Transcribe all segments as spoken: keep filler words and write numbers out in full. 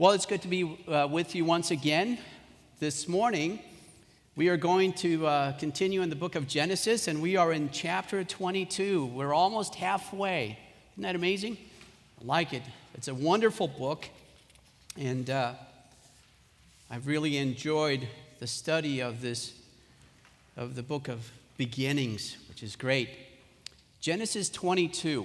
Well, it's good to be uh, with you once again. This morning, we are going to uh, continue in the book of Genesis, and we are in chapter twenty-two. We're almost halfway. Isn't that amazing? I like it. It's a wonderful book, and uh, I've really enjoyed the study of this, of the book of beginnings, which is great. Genesis twenty-two.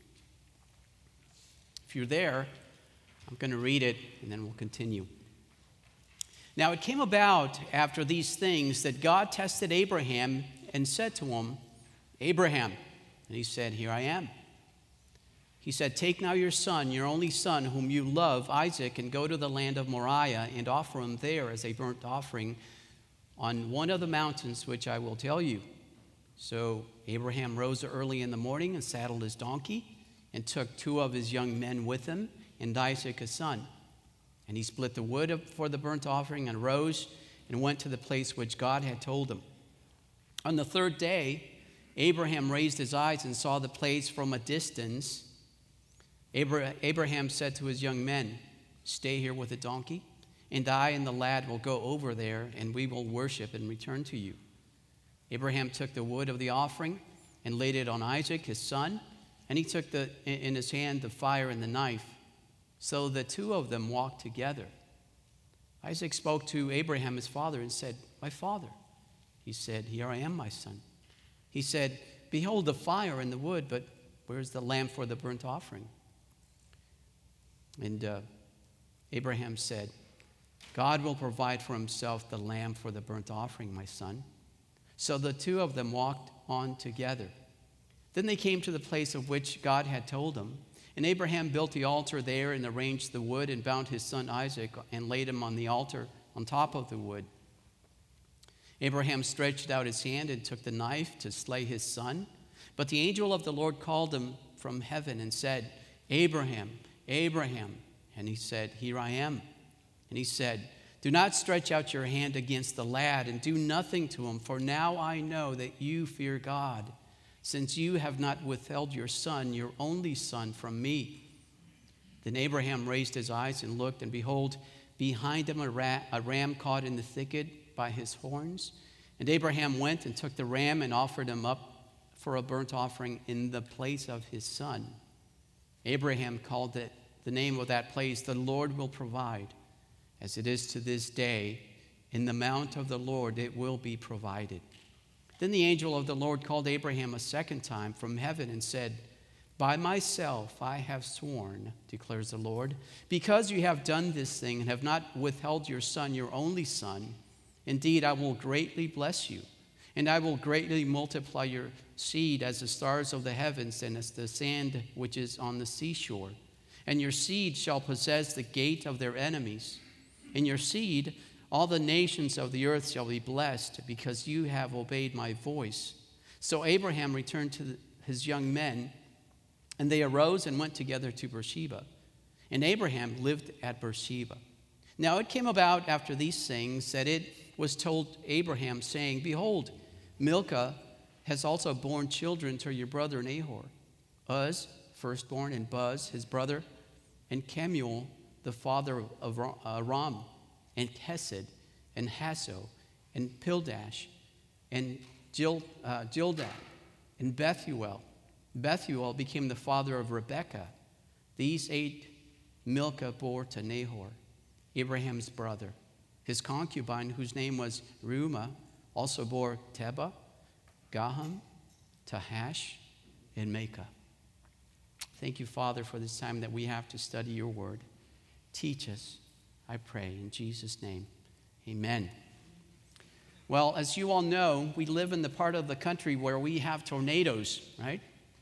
If you're there, I'm going to read it, and then we'll continue. Now it came about after these things that God tested Abraham and said to him, Abraham. And he said, Here I am. He said, Take now your son, your only son, whom you love, Isaac, and go to the land of Moriah and offer him there as a burnt offering on one of the mountains which I will tell you. So Abraham rose early in the morning and saddled his donkey and took two of his young men with him and Isaac his son. And he split the wood for the burnt offering and rose and went to the place which God had told him. On the third day, Abraham raised his eyes and saw the place from a distance. Abraham said to his young men, Stay here with the donkey, and I and the lad will go over there, and we will worship and return to you. Abraham took the wood of the offering and laid it on Isaac his son, and he took the, in his hand the fire and the knife. So the two of them walked together. Isaac spoke to Abraham his father and said, My father. He said, Here I am, my son. He said, Behold the fire and the wood, but where's the lamb for the burnt offering? And uh, Abraham said, God will provide for himself the lamb for the burnt offering, my son. So the two of them walked on together. Then they came to the place of which God had told them. And Abraham built the altar there and arranged the wood and bound his son Isaac and laid him on the altar on top of the wood. Abraham stretched out his hand and took the knife to slay his son. But the angel of the Lord called him from heaven and said, Abraham, Abraham. And he said, Here I am. And he said, Do not stretch out your hand against the lad and do nothing to him, for now I know that you fear God, since you have not withheld your son, your only son, from me. Then Abraham raised his eyes and looked, and behold, behind him a ram caught in the thicket by his horns. And Abraham went and took the ram and offered him up for a burnt offering in the place of his son. Abraham called it the name of that place, The Lord will provide. As it is to this day, in the mount of the Lord it will be provided. Then the angel of the Lord called Abraham a second time from heaven and said, By myself I have sworn, declares the Lord, because you have done this thing and have not withheld your son, your only son, indeed I will greatly bless you, and I will greatly multiply your seed as the stars of the heavens and as the sand which is on the seashore. And your seed shall possess the gate of their enemies. In your seed all the nations of the earth shall be blessed, because you have obeyed my voice. So Abraham returned to his young men, and they arose and went together to Beersheba. And Abraham lived at Beersheba. Now it came about after these things that it was told Abraham, saying, Behold, Milcah has also borne children to your brother Nahor, Uz, firstborn, and Buz, his brother, and Kemuel, the father of Ram, and Hesed, and Hasso, and Pildash, and Gil, uh, Gildad, and Bethuel. Bethuel became the father of Rebekah. These eight Milcah bore to Nahor, Abraham's brother. His concubine, whose name was Reumah, also bore Tebah, Gaham, Tahash, and Maacah. Thank you, Father, for this time that we have to study your word. Teach us, I pray, in Jesus' name, amen. Well, as you all know, we live in the part of the country where we have tornadoes, right?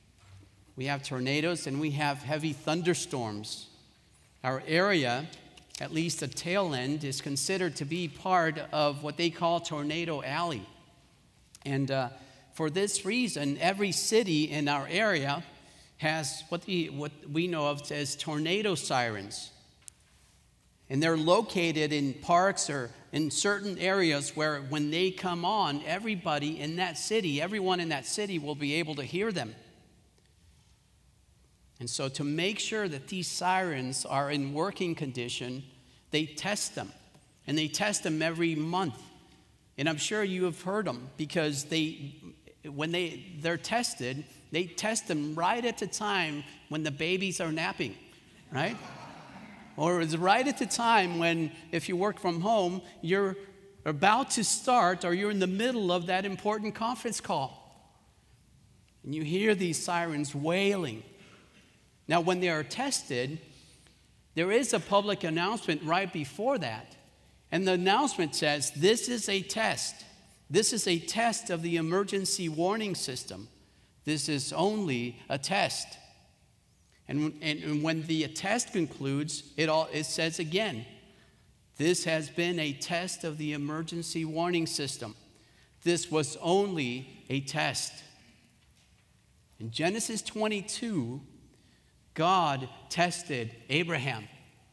We have tornadoes and we have heavy thunderstorms. Our area, at least the tail end, is considered to be part of what they call Tornado Alley. And uh, for this reason, every city in our area has what, the, what we know of as tornado sirens. And they're located in parks or in certain areas where when they come on, everybody in that city, everyone in that city will be able to hear them. And so to make sure that these sirens are in working condition, They test them, and they test them every month. And I'm sure you have heard them, because they, when they, they're tested, they test them right at the time when the babies are napping, right? Or it's right at the time when, if you work from home, you're about to start, or you're in the middle of that important conference call. And you hear these sirens wailing. Now, when they are tested, there is a public announcement right before that. And the announcement says, this is a test. This is a test of the emergency warning system. This is only a test. And, and, and when the test concludes, it, all, it says again, this has been a test of the emergency warning system. This was only a test. In Genesis twenty-two, God tested Abraham.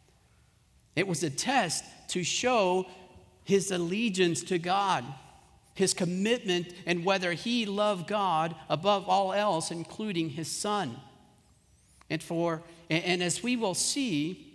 It was a test to show his allegiance to God, his commitment, and whether he loved God above all else, including his son. And for and as we will see,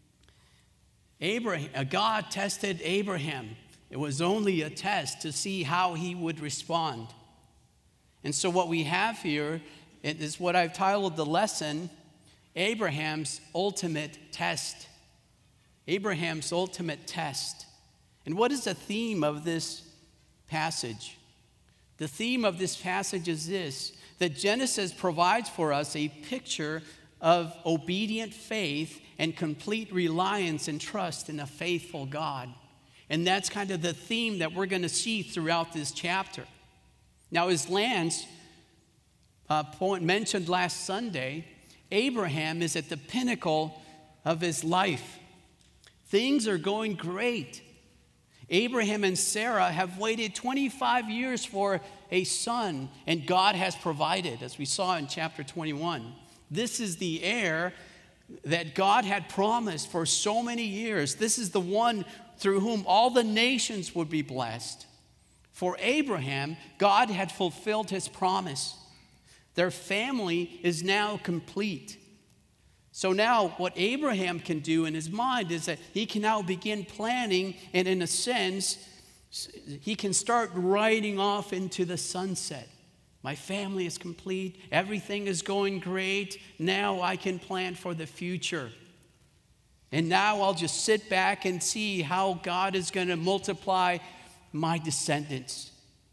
Abraham, God tested Abraham. It was only a test to see how he would respond. And so what we have here is what I've titled the lesson, Abraham's ultimate test. Abraham's ultimate test. And what is the theme of this passage? The theme of this passage is this, that Genesis provides for us a picture of obedient faith and complete reliance and trust in a faithful God. And that's kind of the theme that we're going to see throughout this chapter. Now, as Lance uh, point mentioned last Sunday, Abraham is at the pinnacle of his life. Things are going great. Abraham and Sarah have waited twenty-five years for a son, and God has provided, as we saw in chapter twenty-one. This is the heir that God had promised for so many years. This is the one through whom all the nations would be blessed. For Abraham, God had fulfilled his promise. Their family is now complete. So now what Abraham can do in his mind is that he can now begin planning, and in a sense, he can start riding off into the sunset. My family is complete. Everything is going great. Now I can plan for the future. And now I'll just sit back and see how God is going to multiply my descendants.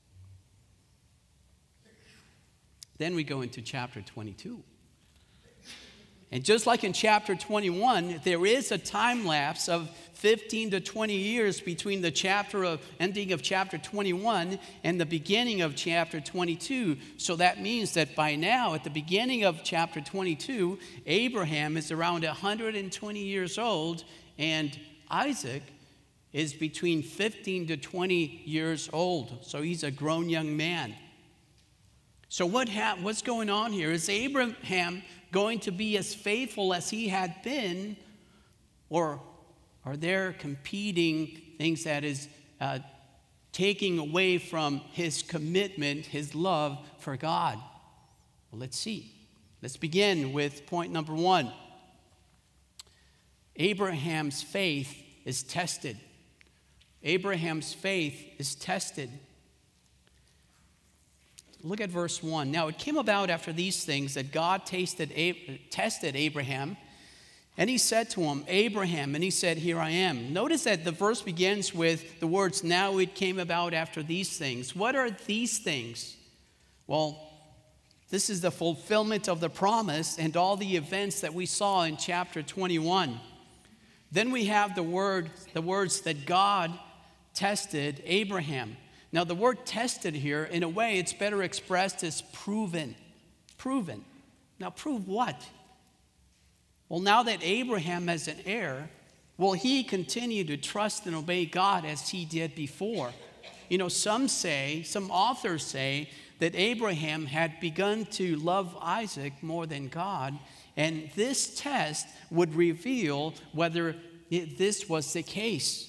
Then we go into chapter twenty-two. And just like in chapter twenty-one, there is a time lapse of fifteen to twenty years between the chapter of ending of chapter twenty-one and the beginning of chapter twenty-two. So that means that by now, at the beginning of chapter twenty-two, Abraham is around one hundred twenty years old, and Isaac is between fifteen to twenty years old. So he's a grown young man. So what ha- what's going on here? Is Abraham going to be as faithful as he had been, or are there competing things that is uh, taking away from his commitment, his love for God? Well, let's see. Let's begin with point number one. Abraham's faith is tested. Abraham's faith is tested. Look at verse one. Now it came about after these things that God tasted, tested Abraham, and he said to him, Abraham, and he said, here I am. Notice that the verse begins with the words, now it came about after these things. What are these things? Well, this is the fulfillment of the promise and all the events that we saw in chapter twenty-one. Then we have the word, the words that God tested Abraham. Now, the word tested here, in a way, it's better expressed as proven. Proven. Now, prove what? Well, now that Abraham has an heir, will he continue to trust and obey God as he did before? You know, some say, some authors say, that Abraham had begun to love Isaac more than God, and this test would reveal whether it, this was the case.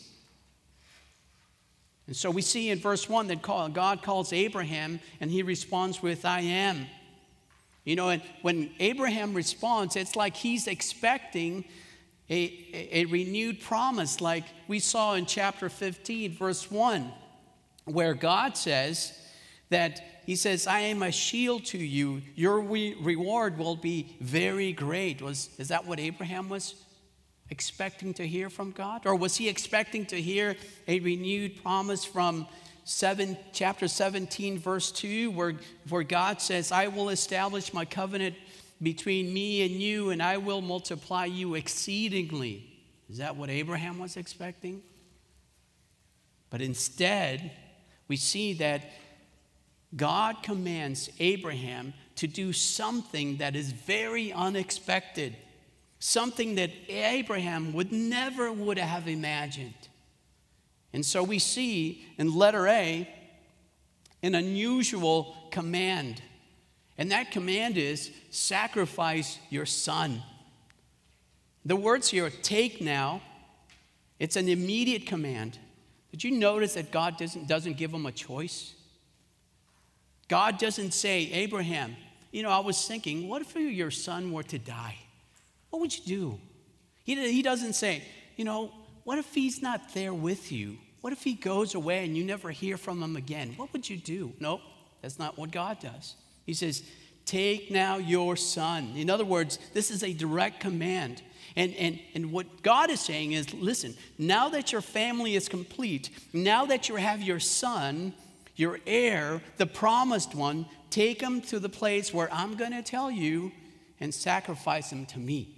And so we see in verse one that God calls Abraham, and he responds with, I am. You know, and when Abraham responds, it's like he's expecting a, a renewed promise like we saw in chapter fifteen, verse one, where God says that he says, I am a shield to you. Your re- reward will be very great. Was, is that what Abraham was expecting to hear from God? Or was he expecting to hear a renewed promise from seven, chapter seventeen, verse two, where, where God says, I will establish my covenant between me and you, and I will multiply you exceedingly? Is that what Abraham was expecting? But instead, we see that God commands Abraham to do something that is very unexpected, something that Abraham would never would have imagined. And so we see in letter A an unusual command. And that command is sacrifice your son. The words here, take now, it's an immediate command. Did you notice that God doesn't, doesn't give him a choice? God doesn't say, Abraham, you know, I was thinking, what if your son were to die? What would you do? He, he doesn't say, you know, what if he's not there with you? What if he goes away and you never hear from him again? What would you do? Nope, that's not what God does. He says, take now your son. In other words, this is a direct command. And, and, and what God is saying is, listen, now that your family is complete, now that you have your son, your heir, the promised one, take him to the place where I'm going to tell you and sacrifice him to me.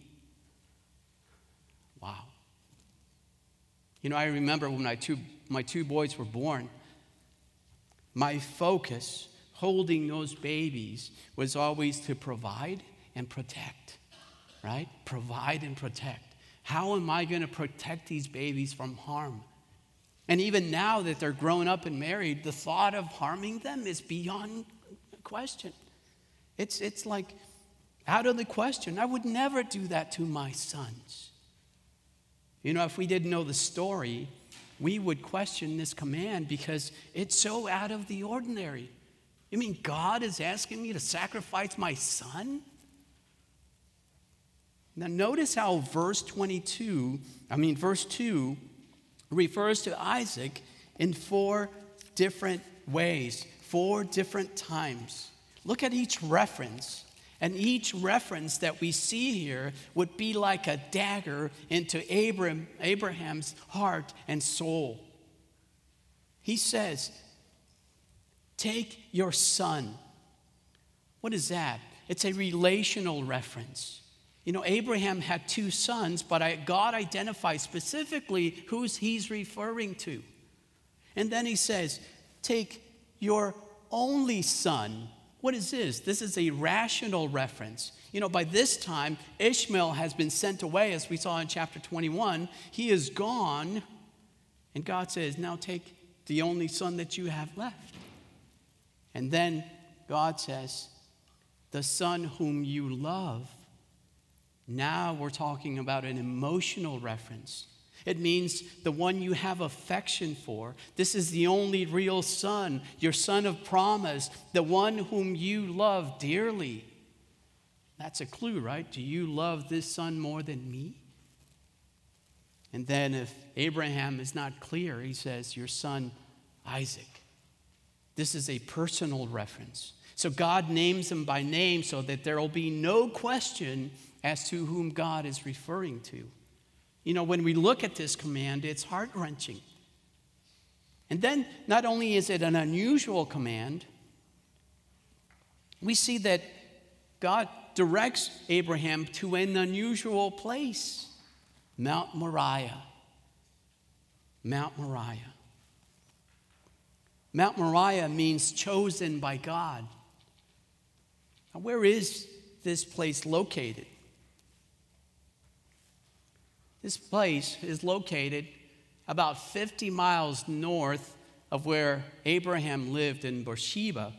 Wow. You know, I remember when my two, my two boys were born, my focus holding those babies was always to provide and protect, right? Provide and protect. How am I going to protect these babies from harm? And even now that they're grown up and married, the thought of harming them is beyond question. It's, it's like out of the question. I would never do that to my sons. You know, if we didn't know the story, we would question this command because it's so out of the ordinary. You mean God is asking me to sacrifice my son? Now notice how verse twenty-two, I mean verse two, refers to Isaac in four different ways, four different times. Look at each reference. And each reference that we see here would be like a dagger into Abraham, Abraham's heart and soul. He says, take your son. What is that? It's a relational reference. You know, Abraham had two sons, but I, God identifies specifically who he's referring to. And then he says, take your only son. What is this? This is a rational reference. You know, by this time, Ishmael has been sent away, as we saw in chapter twenty-one. He is gone, and God says, now take the only son that you have left. And then God says, the son whom you love. Now we're talking about an emotional reference. It means the one you have affection for. This is the only real son, your son of promise, the one whom you love dearly. That's a clue, right? Do you love this son more than me? And then if Abraham is not clear, he says, your son Isaac. This is a personal reference. So God names him by name so that there will be no question as to whom God is referring to. You know, when we look at this command, it's heart-wrenching. And then, not only is it an unusual command, we see that God directs Abraham to an unusual place, Mount Moriah. Mount Moriah. Mount Moriah means chosen by God. Now, where is this place located? This place is located about fifty miles north of where Abraham lived in Beersheba.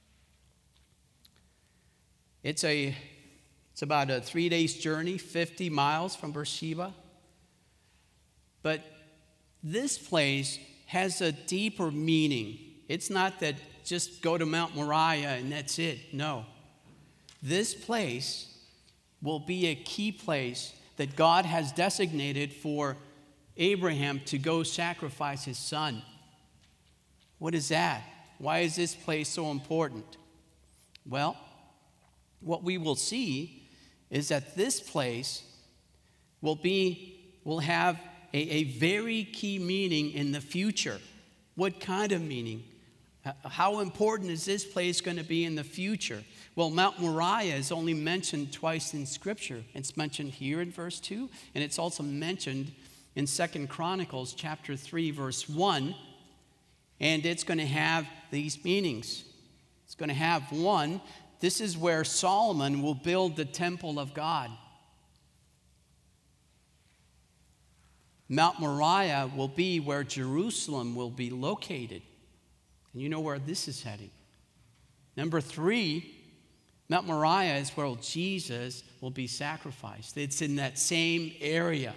It's a it's about a three days journey, fifty miles from Beersheba. But this place has a deeper meaning. It's not that just go to Mount Moriah and that's it. No. This place will be a key place that God has designated for Abraham to go sacrifice his son. What is that? Why is this place so important? Well, what we will see is that this place will be will have a, a very key meaning in the future. What kind of meaning? How important is this place going to be in the future? Well, Mount Moriah is only mentioned twice in Scripture. It's mentioned here in verse two, and it's also mentioned in Second Chronicles chapter three, verse one. And it's going to have these meanings. It's going to have one, this is where Solomon will build the temple of God. Mount Moriah will be where Jerusalem will be located. And you know where this is heading. Number three, Mount Moriah is where Jesus will be sacrificed. It's in that same area.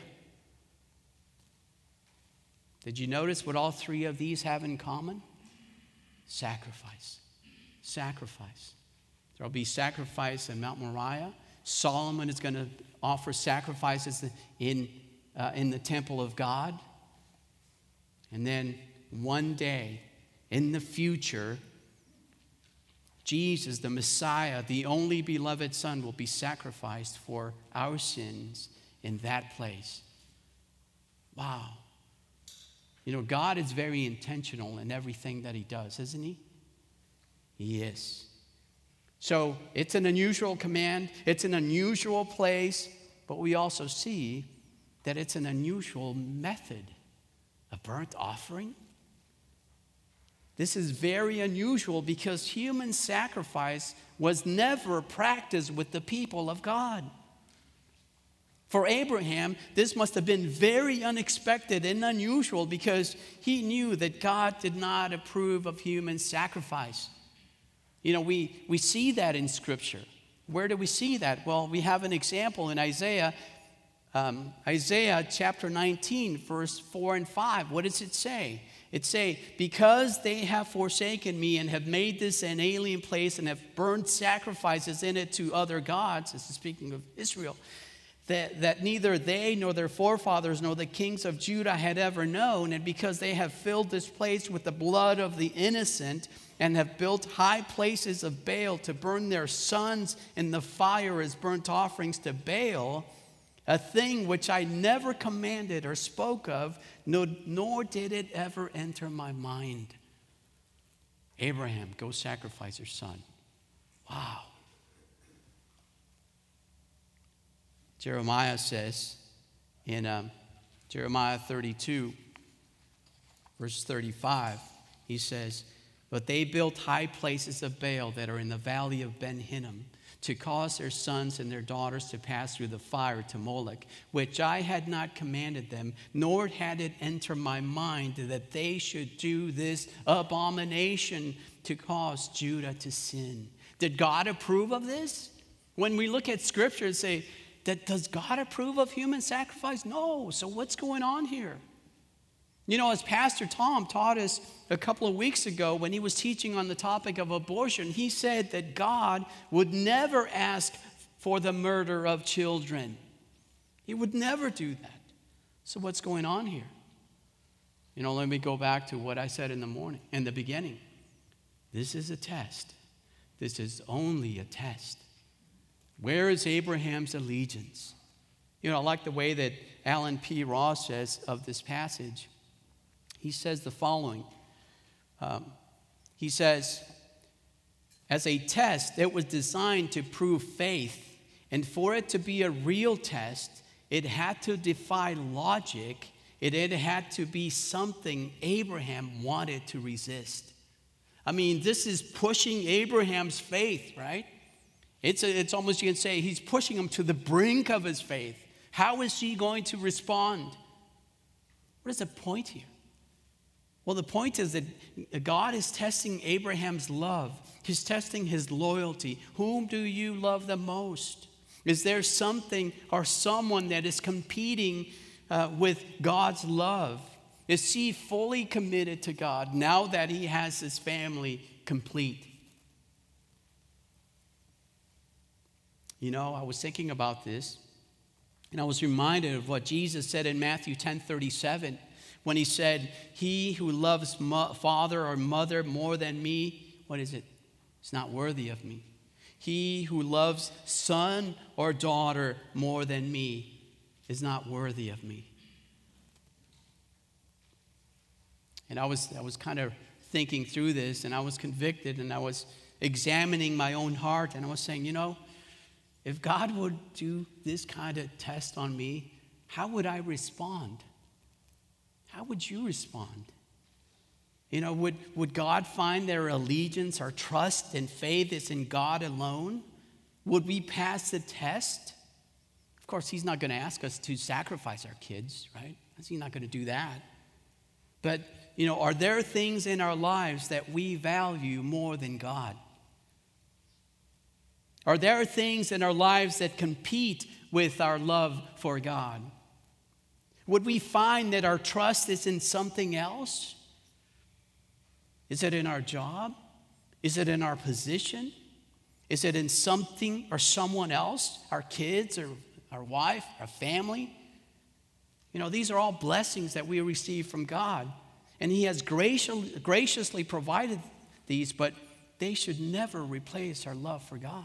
Did you notice what all three of these have in common? Sacrifice. Sacrifice. There will be sacrifice in Mount Moriah. Solomon is going to offer sacrifices in, uh, in the temple of God. And then one day, in the future, Jesus, the Messiah, the only beloved Son, will be sacrificed for our sins in that place. Wow. You know, God is very intentional in everything that he does, isn't he? He is. So it's an unusual command. It's an unusual place. But we also see that it's an unusual method. A burnt offering. This is very unusual because human sacrifice was never practiced with the people of God. For Abraham, this must have been very unexpected and unusual because he knew that God did not approve of human sacrifice. You know, we, we see that in Scripture. Where do we see that? Well, we have an example in Isaiah, um, Isaiah chapter nineteen, verse four and five. What does it say? It say, because they have forsaken me and have made this an alien place and have burned sacrifices in it to other gods, this is speaking of Israel, that, that neither they nor their forefathers nor the kings of Judah had ever known, and because they have filled this place with the blood of the innocent and have built high places of Baal to burn their sons in the fire as burnt offerings to Baal, a thing which I never commanded or spoke of, nor, nor did it ever enter my mind. Abraham, go sacrifice your son. Wow. Jeremiah says in um, Jeremiah thirty-two, verse thirty-five, he says, but they built high places of Baal that are in the valley of Ben Hinnom, to cause their sons and their daughters to pass through the fire to Moloch, which I had not commanded them, nor had it entered my mind that they should do this abomination to cause Judah to sin. Did God approve of this? When we look at Scripture and say, that does God approve of human sacrifice? No. So what's going on here? You know, as Pastor Tom taught us a couple of weeks ago when he was teaching on the topic of abortion, he said that God would never ask for the murder of children. He would never do that. So what's going on here? You know, let me go back to what I said in the morning, in the beginning. This is a test. This is only a test. Where is Abraham's allegiance? You know, I like the way that Alan P. Ross says of this passage. He says the following. Um, he says, as a test, it was designed to prove faith. And for it to be a real test, it had to defy logic. It, it had to be something Abraham wanted to resist. I mean, this is pushing Abraham's faith, right? It's, a, it's almost, you can say, he's pushing him to the brink of his faith. How is he going to respond? What is the point here? Well, the point is that God is testing Abraham's love. He's testing his loyalty. Whom do you love the most? Is there something or someone that is competing uh, with God's love? Is he fully committed to God now that he has his family complete? You know, I was thinking about this. And I was reminded of what Jesus said in Matthew ten thirty-seven when he said, he who loves mo- father or mother more than me, what is it? It's not worthy of me. He who loves son or daughter more than me is not worthy of me. And I was, I was kind of thinking through this, and I was convicted, and I was examining my own heart, and I was saying, you know, if God would do this kind of test on me, how would I respond? How would you respond? You know, would, would God find their allegiance, our trust and faith is in God alone? Would we pass the test? Of course, he's not going to ask us to sacrifice our kids, right? He's not going to do that. But, you know, are there things in our lives that we value more than God? Are there things in our lives that compete with our love for God? Would we find that our trust is in something else? Is it in our job? Is it in our position? Is it in something or someone else? Our kids or our wife, our family? You know, these are all blessings that we receive from God. And he has gracious, graciously provided these, but they should never replace our love for God.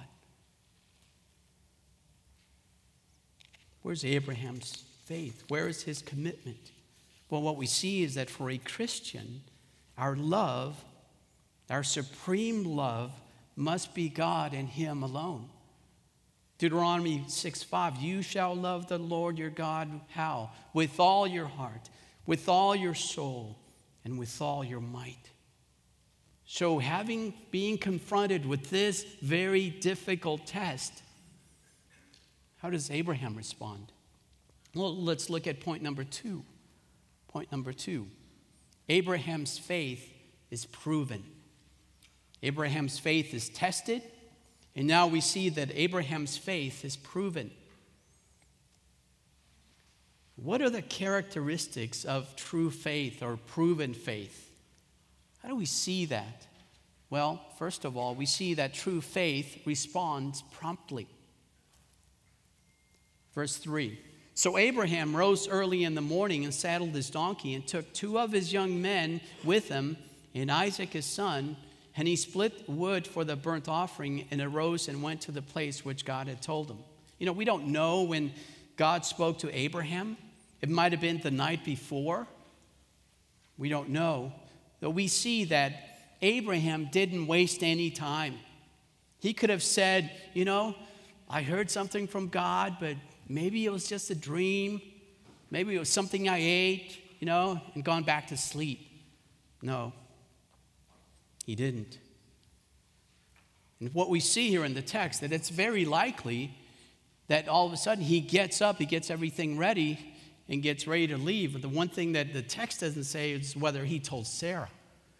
Where's Abraham's faith? Where is his commitment? Well, what we see is that for a Christian, our love, our supreme love, must be God and him alone. Deuteronomy six five, you shall love the Lord your God, how? With all your heart, with all your soul, and with all your might. So having, being confronted with this very difficult test, how does Abraham respond? Well, let's look at point number two. Point number two. Abraham's faith is proven. Abraham's faith is tested, and now we see that Abraham's faith is proven. What are the characteristics of true faith or proven faith? How do we see that? Well, first of all, we see that true faith responds promptly. Verse three, so Abraham rose early in the morning and saddled his donkey and took two of his young men with him and Isaac his son, and he split wood for the burnt offering and arose and went to the place which God had told him. You know, we don't know when God spoke to Abraham. It might have been the night before. We don't know. But we see that Abraham didn't waste any time. He could have said, you know, I heard something from God, but maybe it was just a dream. Maybe it was something I ate, you know, and gone back to sleep. No, he didn't. And what we see here in the text, that it's very likely that all of a sudden he gets up, he gets everything ready, and gets ready to leave. But the one thing that the text doesn't say is whether he told Sarah.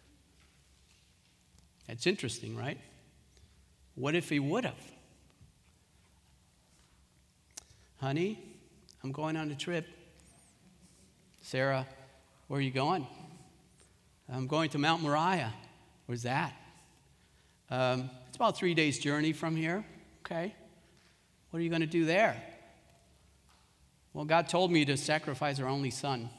That's interesting, right? What if he would have? Honey, I'm going on a trip. Sarah, where are you going? I'm going to Mount Moriah. Where's that? Um, it's about three days' journey from here. Okay. What are you going to do there? Well, God told me to sacrifice our only son.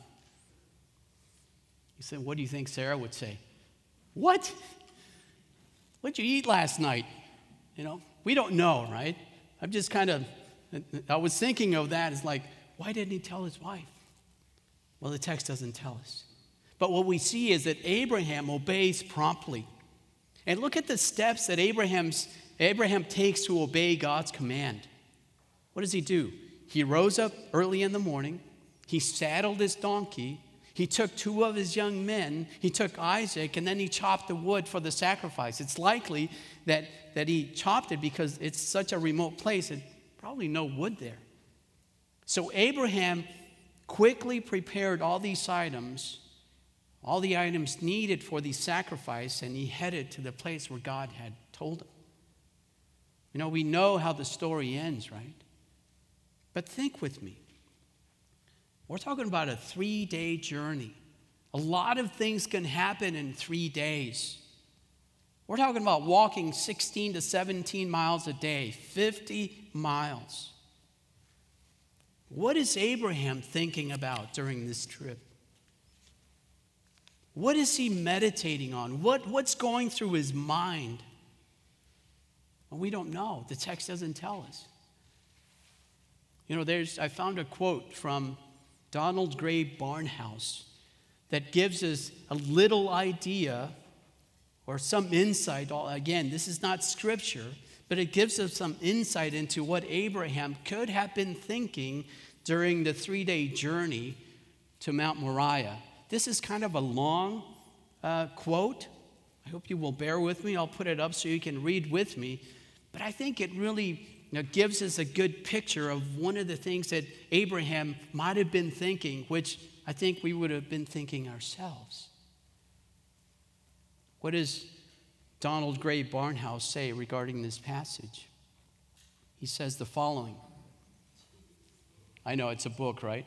He said, what do you think Sarah would say? What? What'd you eat last night? You know, we don't know, right? I'm just kind of, I was thinking of that as like, why didn't he tell his wife? Well, the text doesn't tell us. But what we see is that Abraham obeys promptly. And look at the steps that Abraham's, Abraham takes to obey God's command. What does he do? He rose up early in the morning. He saddled his donkey. He took two of his young men. He took Isaac, and then he chopped the wood for the sacrifice. It's likely that, that he chopped it because it's such a remote place. There's probably no wood there. So Abraham quickly prepared all these items, all the items needed for the sacrifice, and he headed to the place where God had told him. You know, we know how the story ends, right? But think with me. We're talking about a three-day journey. A lot of things can happen in three days. We're talking about walking sixteen to seventeen miles a day, fifty miles. What is Abraham thinking about during this trip? What is he meditating on? What, what's going through his mind? Well, we don't know. The text doesn't tell us. You know, there's I found a quote from Donald Gray Barnhouse that gives us a little idea or some insight. Again, this is not scripture, but it gives us some insight into what Abraham could have been thinking during the three-day journey to Mount Moriah. This is kind of a long uh, quote. I hope you will bear with me. I'll put it up so you can read with me. But I think it really you know, gives us a good picture of one of the things that Abraham might have been thinking, which I think we would have been thinking ourselves. What does Donald Gray Barnhouse say regarding this passage? He says the following. I know it's a book, right?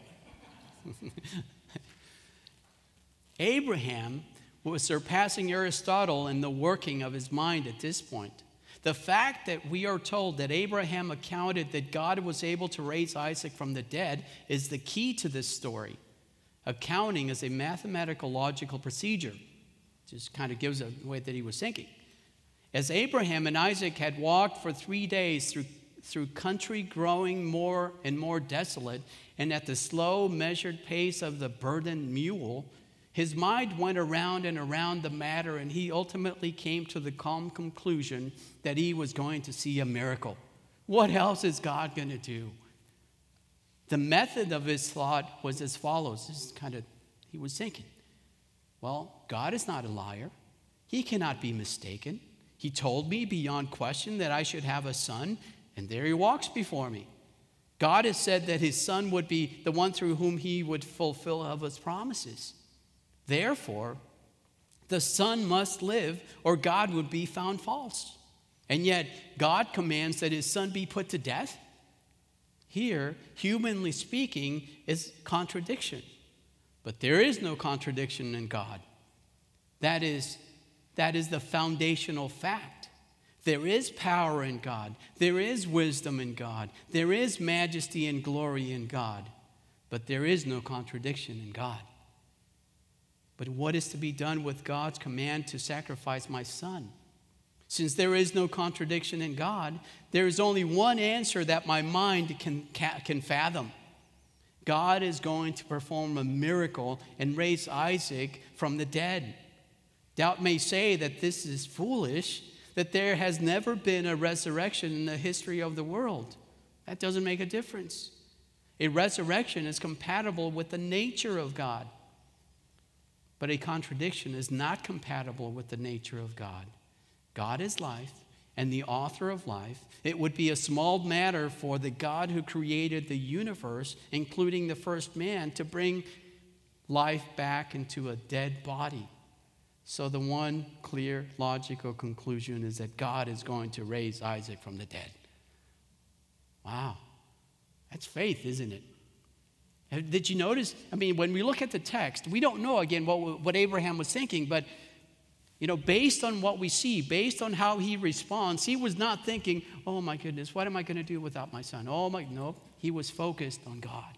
Abraham was surpassing Aristotle in the working of his mind at this point. The fact that we are told that Abraham accounted that God was able to raise Isaac from the dead is the key to this story. Accounting is a mathematical logical procedure. Just kind of gives a way that he was thinking. As Abraham and Isaac had walked for three days through, through country growing more and more desolate, and at the slow, measured pace of the burdened mule, his mind went around and around the matter, and he ultimately came to the calm conclusion that he was going to see a miracle. What else is God going to do? The method of his thought was as follows. This is kind of, he was thinking, well, God is not a liar. He cannot be mistaken. He told me beyond question that I should have a son, and there he walks before me. God has said that his son would be the one through whom he would fulfill of his promises. Therefore, the son must live, or God would be found false. And yet, God commands that his son be put to death. Here, humanly speaking, is contradiction. But there is no contradiction in God. That is, that is the foundational fact. There is power in God. There is wisdom in God. There is majesty and glory in God. But there is no contradiction in God. But what is to be done with God's command to sacrifice my son? Since there is no contradiction in God, there is only one answer that my mind can, can fathom. God is going to perform a miracle and raise Isaac from the dead. Doubt may say that this is foolish, that there has never been a resurrection in the history of the world. That doesn't make a difference. A resurrection is compatible with the nature of God. But a contradiction is not compatible with the nature of God. God is life and the author of life. It would be a small matter for the God who created the universe, including the first man, to bring life back into a dead body. So the one clear, logical conclusion is that God is going to raise Isaac from the dead. Wow. That's faith, isn't it? Did you notice? I mean, when we look at the text, we don't know, again, what, what Abraham was thinking, but, you know, based on what we see, based on how he responds, he was not thinking, oh, my goodness, what am I going to do without my son? Oh, my, no, he was focused on God.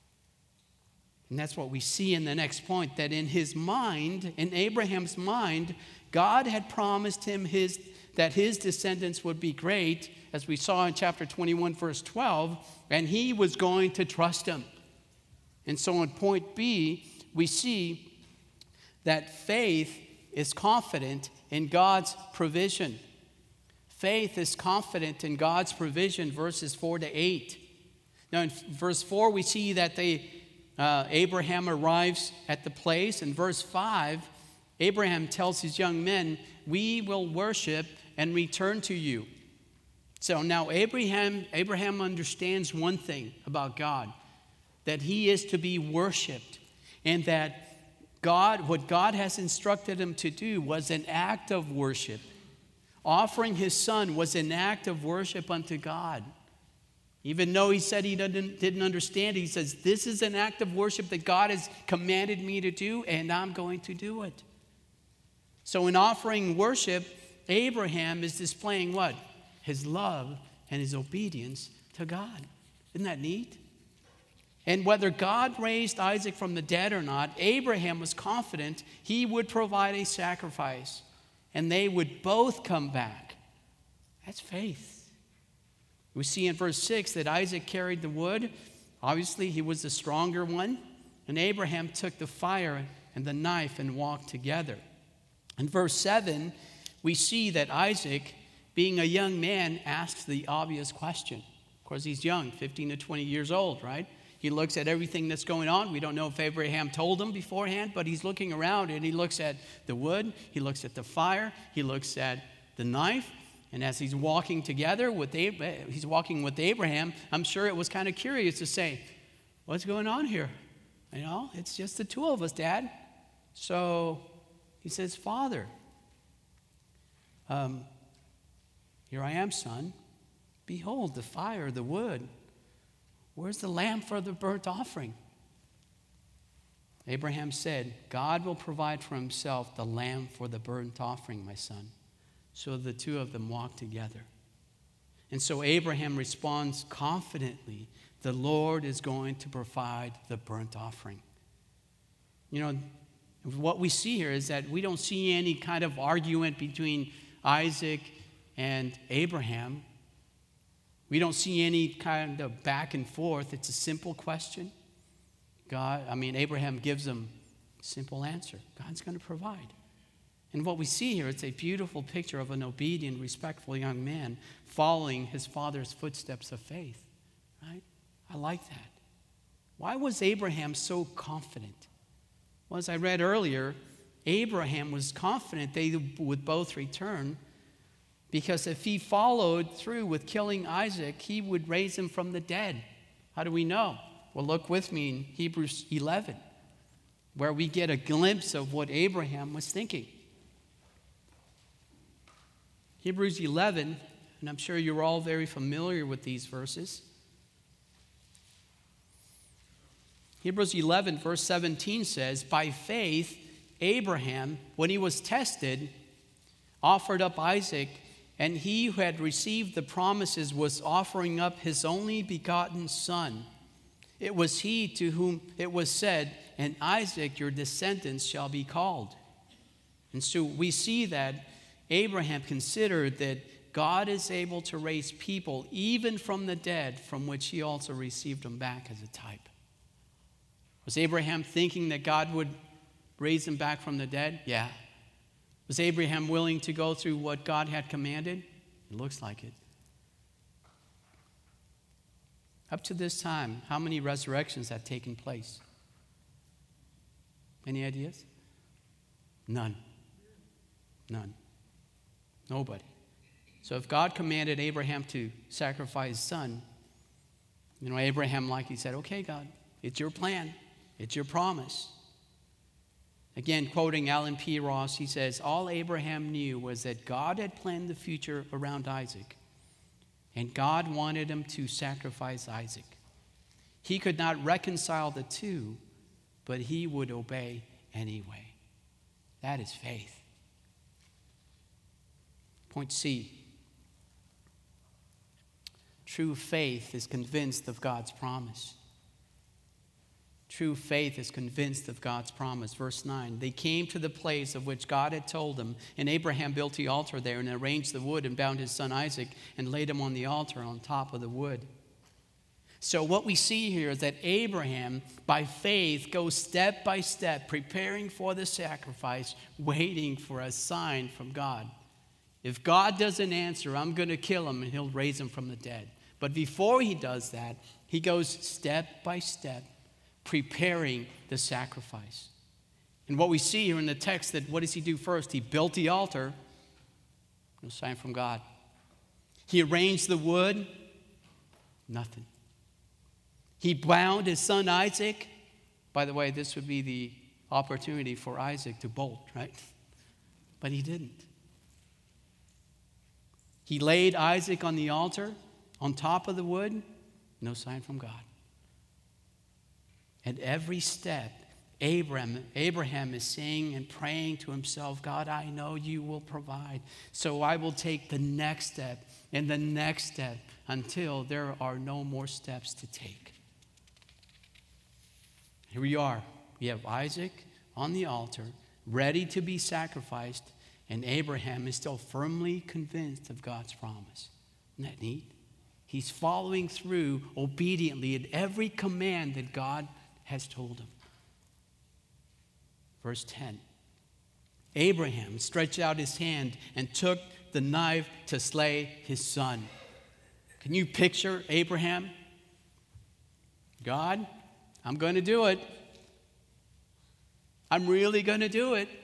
And that's what we see in the next point, that in his mind, in Abraham's mind, God had promised him his that his descendants would be great, as we saw in chapter twenty-one, verse twelve, and he was going to trust him. And so in point B, we see that faith is confident in God's provision. Faith is confident in God's provision, verses four to eight. Now in verse four, we see that they, uh, Abraham arrives at the place. In verse five, Abraham tells his young men, we will worship and return to you. So now Abraham, Abraham understands one thing about God, that he is to be worshiped, and that God, what God has instructed him to do was an act of worship. Offering his son was an act of worship unto God. Even though he said he didn't, didn't understand it, he says, this is an act of worship that God has commanded me to do, and I'm going to do it. So in offering worship, Abraham is displaying what? His love and his obedience to God. Isn't that neat? And whether God raised Isaac from the dead or not, Abraham was confident he would provide a sacrifice, and they would both come back. That's faith. We see in verse six that Isaac carried the wood. Obviously, he was the stronger one. And Abraham took the fire and the knife and walked together. In verse seven, we see that Isaac, being a young man, asks the obvious question. Of course, he's young, fifteen to twenty years old, right? He looks at everything that's going on. We don't know if Abraham told him beforehand, but he's looking around and he looks at the wood, he looks at the fire, he looks at the knife. And as he's walking together with Abraham, he's walking with Abraham, I'm sure it was kind of curious to say, what's going on here? You know, it's just the two of us, Dad. So he says, Father, um, here I am, son. Behold, the fire, the wood. Where's the lamb for the burnt offering? Abraham said, God will provide for himself the lamb for the burnt offering, my son. So the two of them walk together. And so Abraham responds confidently, the Lord is going to provide the burnt offering. You know, what we see here is that we don't see any kind of argument between Isaac and Abraham. We don't see any kind of back and forth. It's a simple question. God, I mean, Abraham gives them a simple answer. God's going to provide. And what we see here, it's a beautiful picture of an obedient, respectful young man following his father's footsteps of faith, right? I like that. Why was Abraham so confident? Well, as I read earlier, Abraham was confident they would both return because if he followed through with killing Isaac, he would raise him from the dead. How do we know? Well, look with me in Hebrews eleven, where we get a glimpse of what Abraham was thinking. Hebrews eleven, and I'm sure you're all very familiar with these verses. Hebrews eleven, verse seventeen says, by faith, Abraham, when he was tested, offered up Isaac, and he who had received the promises was offering up his only begotten son. It was he to whom it was said, and Isaac, your descendants, shall be called. And so we see that Abraham considered that God is able to raise people even from the dead, from which he also received them back as a type. Was Abraham thinking that God would raise him back from the dead? Yeah. Was Abraham willing to go through what God had commanded? It looks like it. Up to this time, how many resurrections have taken place? Any ideas? None. None. Nobody. So if God commanded Abraham to sacrifice his son, you know, Abraham, like he said, okay, God, it's your plan. It's your promise. Again, quoting Alan P. Ross, he says, all Abraham knew was that God had planned the future around Isaac, and God wanted him to sacrifice Isaac. He could not reconcile the two, but he would obey anyway. That is faith. Point C. True faith is convinced of God's promise. True faith is convinced of God's promise. Verse nine, they came to the place of which God had told them, and Abraham built the altar there and arranged the wood and bound his son Isaac and laid him on the altar on top of the wood. So what we see here is that Abraham, by faith, goes step by step, preparing for the sacrifice, waiting for a sign from God. If God doesn't answer, I'm going to kill him and he'll raise him from the dead. But before he does that, he goes step by step, preparing the sacrifice. And what we see here in the text, that what does he do first? He built the altar. No sign from God. He arranged the wood. Nothing. He bound his son Isaac. By the way, this would be the opportunity for Isaac to bolt, right? But he didn't. He laid Isaac on the altar, on top of the wood. No sign from God. At every step, Abraham, Abraham is saying and praying to himself, God, I know you will provide. So I will take the next step and the next step until there are no more steps to take. Here we are. We have Isaac on the altar, ready to be sacrificed, and Abraham is still firmly convinced of God's promise. Isn't that neat? He's following through obediently in every command that God has told him. Verse ten. Abraham stretched out his hand and took the knife to slay his son. Can you picture Abraham? God, I'm going to do it. I'm really going to do it.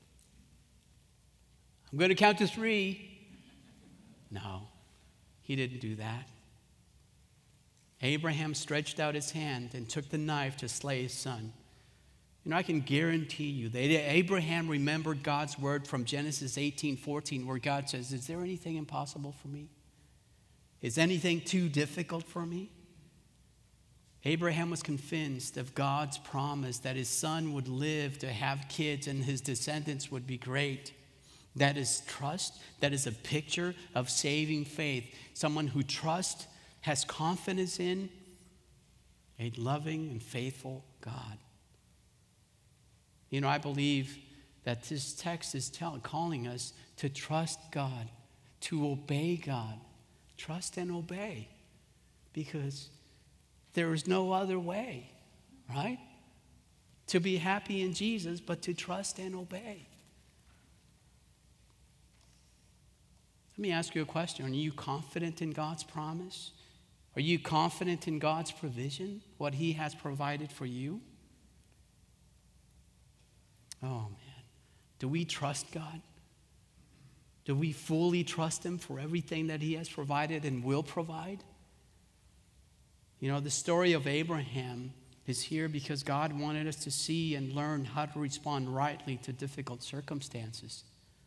I'm going to count to three. No, he didn't do that. Abraham stretched out his hand and took the knife to slay his son. You know, I can guarantee you that Abraham remembered God's word from Genesis eighteen fourteen, where God says, is there anything impossible for me? Is anything too difficult for me? Abraham was convinced of God's promise that his son would live to have kids and his descendants would be great. That is trust. That is a picture of saving faith. Someone who trusts, has confidence in a loving and faithful God. You know, I believe that this text is tell, calling us to trust God, to obey God. Trust and obey. Because there is no other way, right? To be happy in Jesus, but to trust and obey. Let me ask you a question. Are you confident in God's promise? Are you confident in God's provision, what he has provided for you? Oh, man. Do we trust God? Do we fully trust him for everything that he has provided and will provide? You know, the story of Abraham is here because God wanted us to see and learn how to respond rightly to difficult circumstances.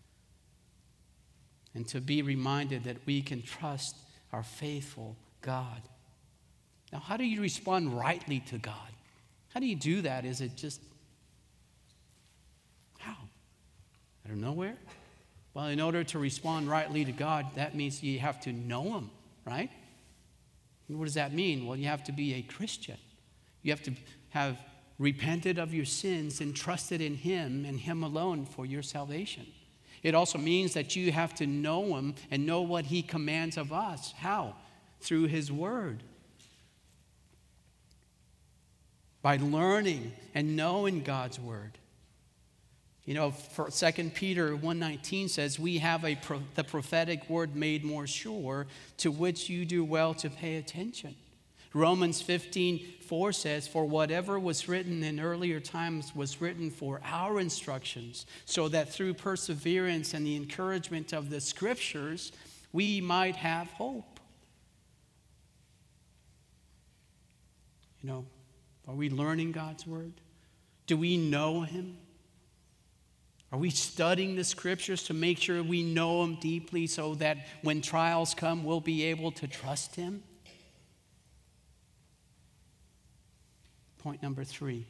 And to be reminded that we can trust our faithful God. Now, how do you respond rightly to God? How do you do that? Is it just, how? Out of nowhere? Well, in order to respond rightly to God, that means you have to know him, right? And what does that mean? Well, you have to be a Christian. You have to have repented of your sins and trusted in him and him alone for your salvation. It also means that you have to know him and know what he commands of us. How? Through his word. By learning and knowing God's word. You know, Second Peter one nineteen says, we have a pro- the prophetic word made more sure, to which you do well to pay attention. Romans fifteen four says, for whatever was written in earlier times was written for our instructions, so that through perseverance and the encouragement of the scriptures, we might have hope. You know, are we learning God's word? Do we know him? Are we studying the scriptures to make sure we know him deeply so that when trials come, we'll be able to trust him? Point number three.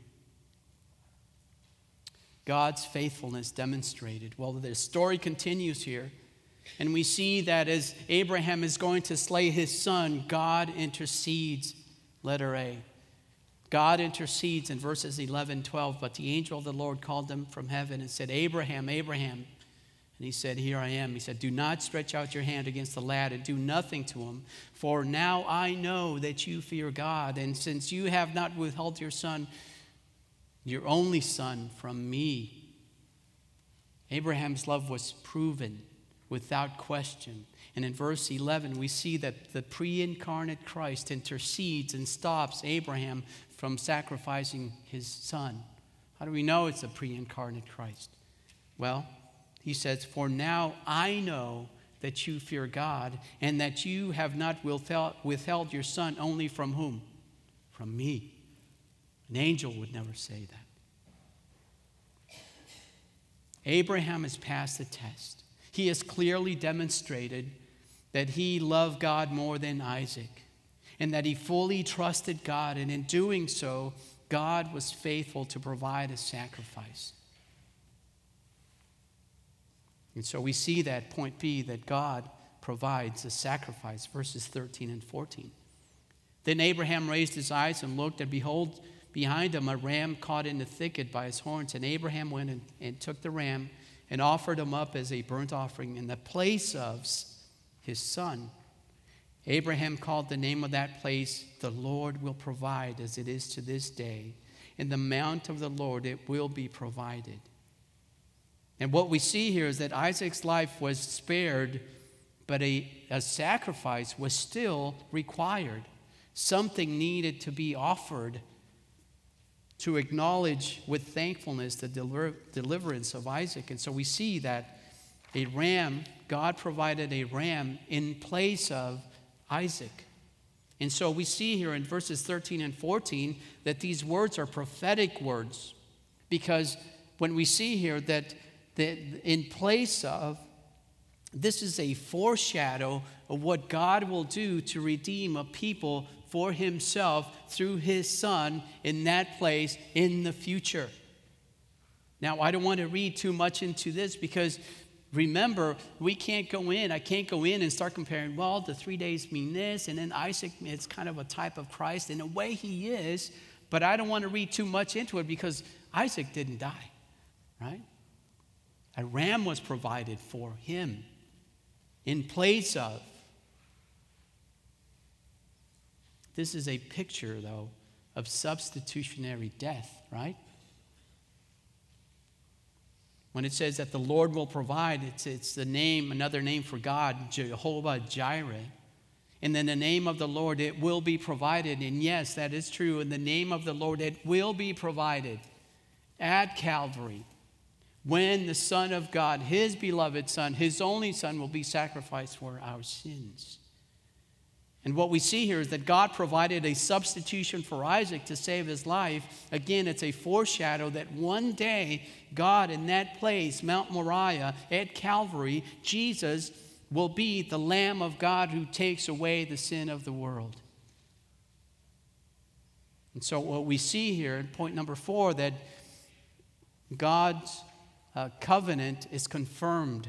God's faithfulness demonstrated. Well, the story continues here. And we see that as Abraham is going to slay his son, God intercedes. Letter A. God intercedes in verses eleven, twelve. But the angel of the Lord called him from heaven and said, Abraham, Abraham. And he said, here I am. He said, do not stretch out your hand against the lad and do nothing to him. For now I know that you fear God. And since you have not withheld your son, your only son, from me. Abraham's love was proven without question. And in verse eleven, we see that the pre-incarnate Christ intercedes and stops Abraham from sacrificing his son. How do we know it's the pre-incarnate Christ? Well, he says, for now I know that you fear God and that you have not withheld your son only from whom? From me. An angel would never say that. Abraham has passed the test. He has clearly demonstrated that he loved God more than Isaac and that he fully trusted God. And in doing so, God was faithful to provide a sacrifice. And so we see that, point B, that God provides a sacrifice, verses thirteen and fourteen. Then Abraham raised his eyes and looked, and behold, behind him a ram caught in the thicket by his horns. And Abraham went and, and took the ram and offered him up as a burnt offering in the place of his son. Abraham called the name of that place, "The Lord will provide," as it is to this day. In the mount of the Lord it will be provided. And what we see here is that Isaac's life was spared, but a, a sacrifice was still required. Something needed to be offered to acknowledge with thankfulness the deliver, deliverance of Isaac. And so we see that a ram, God provided a ram in place of Isaac. And so we see here in verses thirteen and fourteen that these words are prophetic words, because when we see here that, that in place of, this is a foreshadow of what God will do to redeem a people for himself through his son in that place in the future. Now, I don't want to read too much into this, because remember, we can't go in, I can't go in and start comparing, well, the three days mean this, and then Isaac is kind of a type of Christ. In a way, he is, but I don't want to read too much into it, because Isaac didn't die, right? A ram was provided for him in place of. This is a picture, though, of substitutionary death, right? When it says that the Lord will provide, it's, it's the name, another name for God, Jehovah Jireh. And in the name of the Lord, it will be provided. And yes, that is true. In the name of the Lord, it will be provided at Calvary, when the Son of God, his beloved Son, his only Son, will be sacrificed for our sins. And what we see here is that God provided a substitution for Isaac to save his life. Again, it's a foreshadow that one day God, in that place, Mount Moriah, at Calvary, Jesus will be the Lamb of God who takes away the sin of the world. And so what we see here in point number four, that God's uh, covenant is confirmed.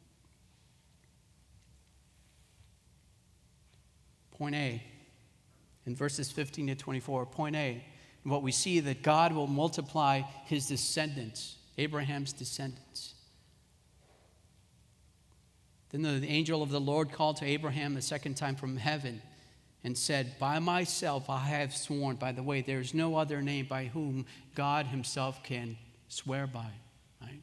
Point A, in verses fifteen to twenty-four, point A, what we see that God will multiply his descendants, Abraham's descendants. Then the angel of the Lord called to Abraham a second time from heaven and said, "By myself I have sworn." By the way, there is no other name by whom God himself can swear by, right?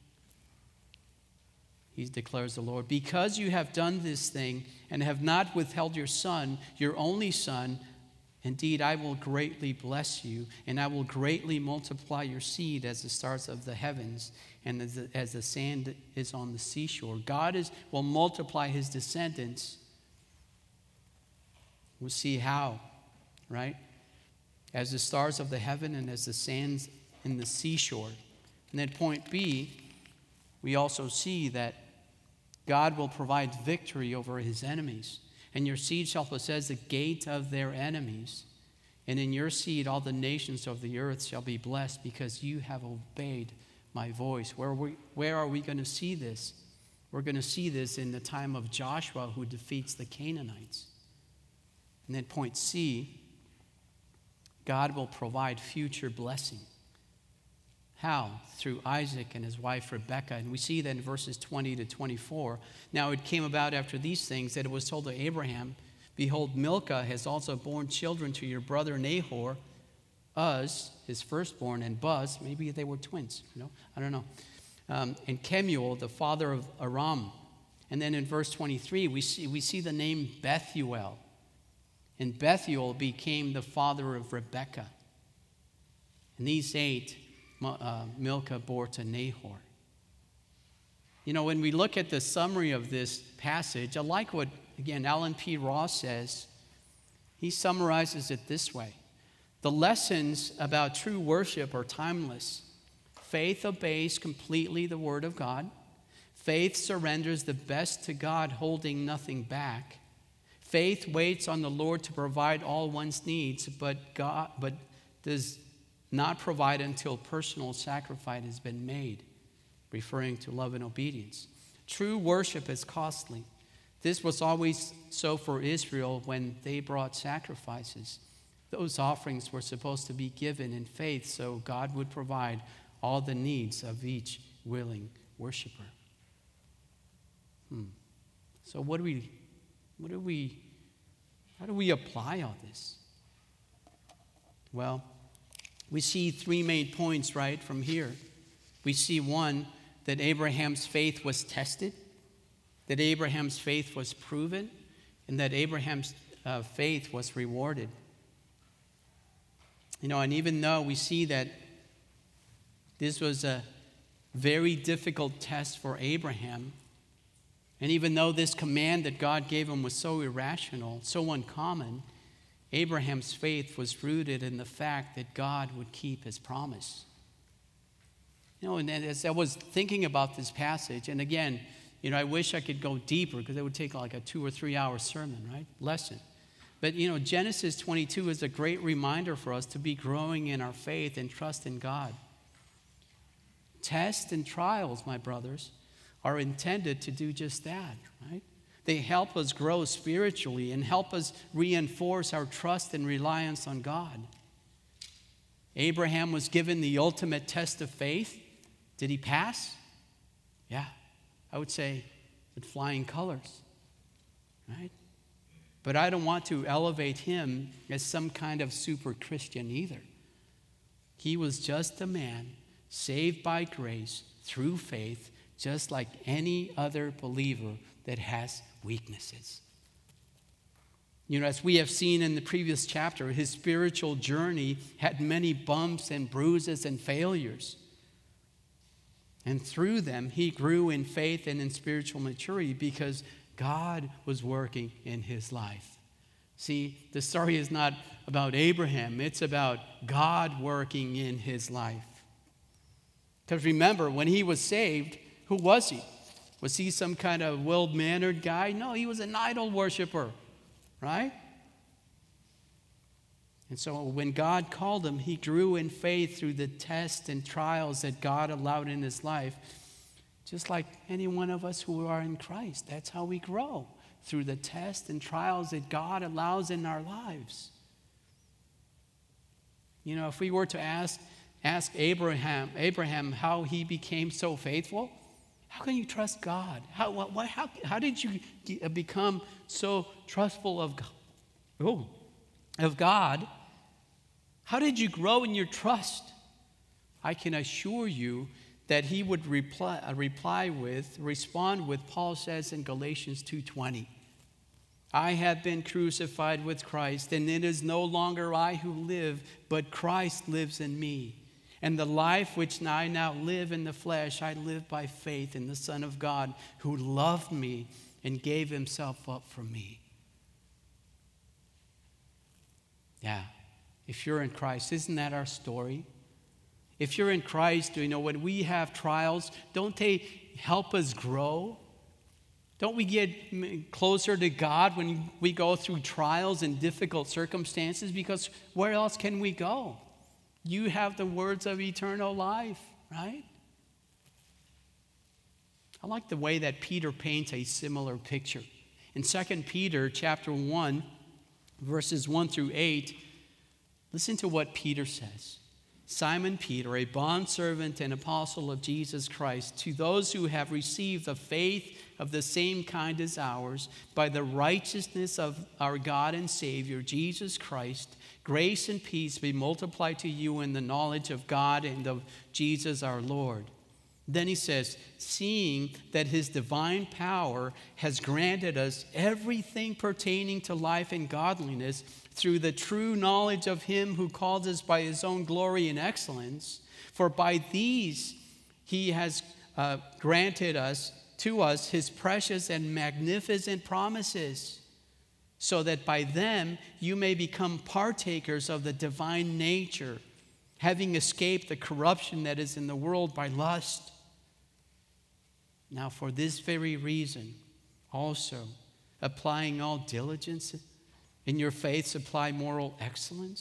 He declares the Lord, "Because you have done this thing and have not withheld your son, your only son, indeed I will greatly bless you, and I will greatly multiply your seed as the stars of the heavens and as the, as the sand is on the seashore." God is, will multiply his descendants. We'll see how, right? As the stars of the heaven and as the sands in the seashore. And then point B, we also see that God will provide victory over his enemies. "And your seed shall possess the gate of their enemies. And in your seed all the nations of the earth shall be blessed, because you have obeyed my voice." Where are we, where are we going to see this? We're going to see this in the time of Joshua, who defeats the Canaanites. And then point C, God will provide future blessing. How? Through Isaac and his wife Rebekah. And we see that in verses twenty to twenty-four. "Now it came about after these things that it was told to Abraham, Behold, Milcah has also borne children to your brother Nahor, Uz, his firstborn, and Buz," maybe they were twins, you know, I don't know, um, "and Kemuel, the father of Aram." And then in verse twenty-three, we see, we see the name Bethuel. And Bethuel became the father of Rebekah. And these eight Uh, Milcah bore to Nahor. You know, when we look at the summary of this passage, I like what, again, Alan P. Ross says. He summarizes it this way: "The lessons about true worship are timeless. Faith obeys completely the word of God. Faith surrenders the best to God, holding nothing back. Faith waits on the Lord to provide all one's needs, but God, but does not provide until personal sacrifice has been made," referring to love and obedience. "True worship is costly. This was always so for Israel when they brought sacrifices. Those offerings were supposed to be given in faith so God would provide all the needs of each willing worshiper. Hmm. So what do we, what do we, how do we apply all this? Well, we see three main points right from here. We see one, that Abraham's faith was tested, that Abraham's faith was proven, and that Abraham's uh, faith was rewarded. You know, and even though we see that this was a very difficult test for Abraham, and even though this command that God gave him was so irrational, so uncommon, Abraham's faith was rooted in the fact that God would keep his promise. You know, and as I was thinking about this passage, and again, you know, I wish I could go deeper because it would take like a two or three hour sermon, right? Lesson. But, you know, Genesis twenty-two is a great reminder for us to be growing in our faith and trust in God. Tests and trials, my brothers, are intended to do just that, right? They help us grow spiritually and help us reinforce our trust and reliance on God. Abraham was given the ultimate test of faith. Did he pass? Yeah, I would say with flying colors, right? But I don't want to elevate him as some kind of super Christian either. He was just a man saved by grace through faith, just like any other believer that has weaknesses. You know, as we have seen in the previous chapter, his spiritual journey had many bumps and bruises and failures. And through them, he grew in faith and in spiritual maturity because God was working in his life. See, the story is not about Abraham. It's about God working in his life. Because remember, when he was saved, who was he? Was he some kind of well-mannered guy? No, he was an idol worshiper, right? And so when God called him, he grew in faith through the tests and trials that God allowed in his life. Just like any one of us who are in Christ. That's how we grow, through the tests and trials that God allows in our lives. You know, if we were to ask, ask Abraham, Abraham how he became so faithful, how can you trust God? How, what, how, how did you become so trustful of God? Oh, of God? How did you grow in your trust? I can assure you that he would reply, uh, reply with, respond with, Paul says in Galatians two twenty, I have been crucified with Christ, and it is no longer I who live, but Christ lives in me. And the life which I now live in the flesh, I live by faith in the Son of God, who loved me and gave himself up for me. Yeah, if you're in Christ, isn't that our story? If you're in Christ, you know, when we have trials, don't they help us grow? Don't we get closer to God when we go through trials and difficult circumstances? Because where else can we go? You have the words of eternal life, right? I like the way that Peter paints a similar picture. In Second Peter chapter one, verses one through eight, listen to what Peter says. Simon Peter, a bondservant and apostle of Jesus Christ, to those who have received the faith of the same kind as ours, by the righteousness of our God and Savior, Jesus Christ, grace and peace be multiplied to you in the knowledge of God and of Jesus our Lord. Then he says, seeing that his divine power has granted us everything pertaining to life and godliness through the true knowledge of him who called us by his own glory and excellence, for by these he has uh, granted us to us his precious and magnificent promises, so that by them you may become partakers of the divine nature, having escaped the corruption that is in the world by lust. Now, for this very reason, also, applying all diligence, in your faith supply moral excellence,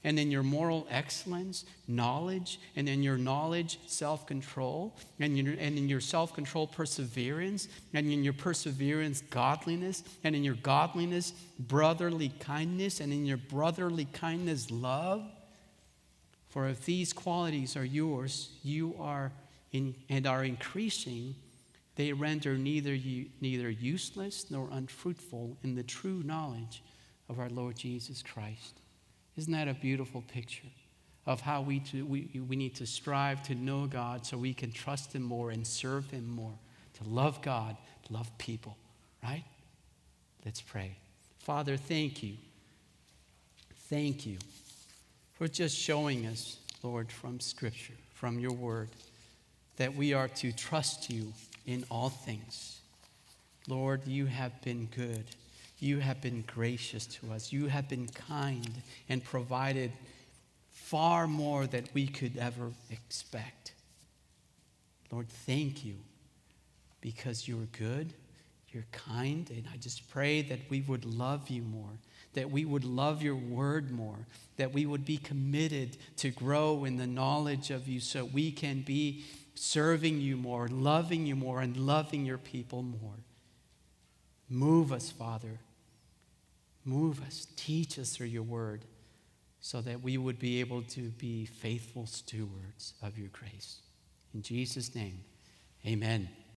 and in your moral excellence, knowledge, and in your knowledge, self-control, and, your, and in your self-control, perseverance, and in your perseverance, godliness, and in your godliness, brotherly kindness, and in your brotherly kindness, love. For if these qualities are yours, you are in, and are increasing, they render neither, you, neither useless nor unfruitful in the true knowledge of our Lord Jesus Christ. Isn't that a beautiful picture of how we, to, we, we need to strive to know God so we can trust Him more and serve Him more, to love God, to love people, right? Let's pray. Father, thank you. Thank you for just showing us, Lord, from Scripture, from your word, that we are to trust you in all things. Lord, you have been good. You have been gracious to us. You have been kind and provided far more than we could ever expect. Lord, thank you because you're good, you're kind, and I just pray that we would love you more, that we would love your word more, that we would be committed to grow in the knowledge of you so we can be serving you more, loving you more, and loving your people more. Move us, Father. Move us, teach us through your word so that we would be able to be faithful stewards of your grace. In Jesus' name, amen.